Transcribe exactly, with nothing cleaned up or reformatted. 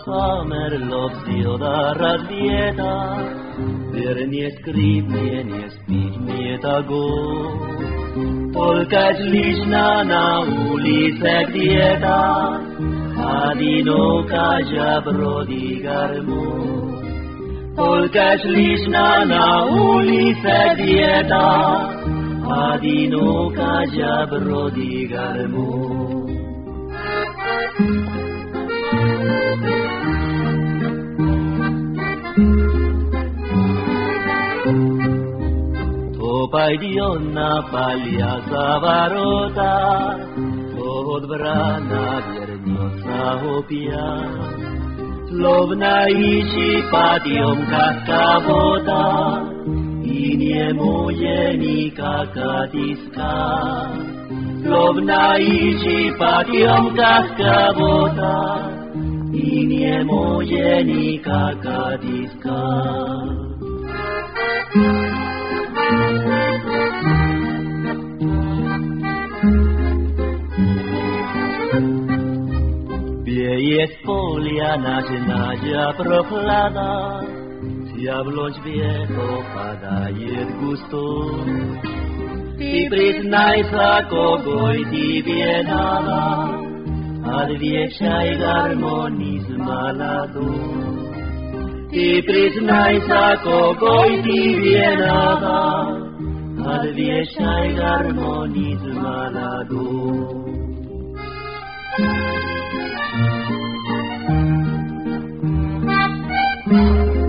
summer loves the other razvieta, there nie skrypnie, nie spić mnie tego. Polka śliczna na ulicę dieta, a dinoka żabrodi garmu. Polka śliczna na ulicę dieta, a dinoka żabrodi garmu. To pajdiona palia zawarota, to odbrana wiernica opia. Slovna iści patiomka woda, i nie moje nikaka diska. Slovna iści patiomka woda, i nie moje nikaka diska. Wieje z polia naczyna prochlada, diabloć wie, to padaje gusto. Ty przyznajsa, kogo i ty wie nada, odwieszaj harmonizm maladu. Ty przyznajsa, kogo i ty wie nada, odwieszaj harmonizm maladu. Thank you.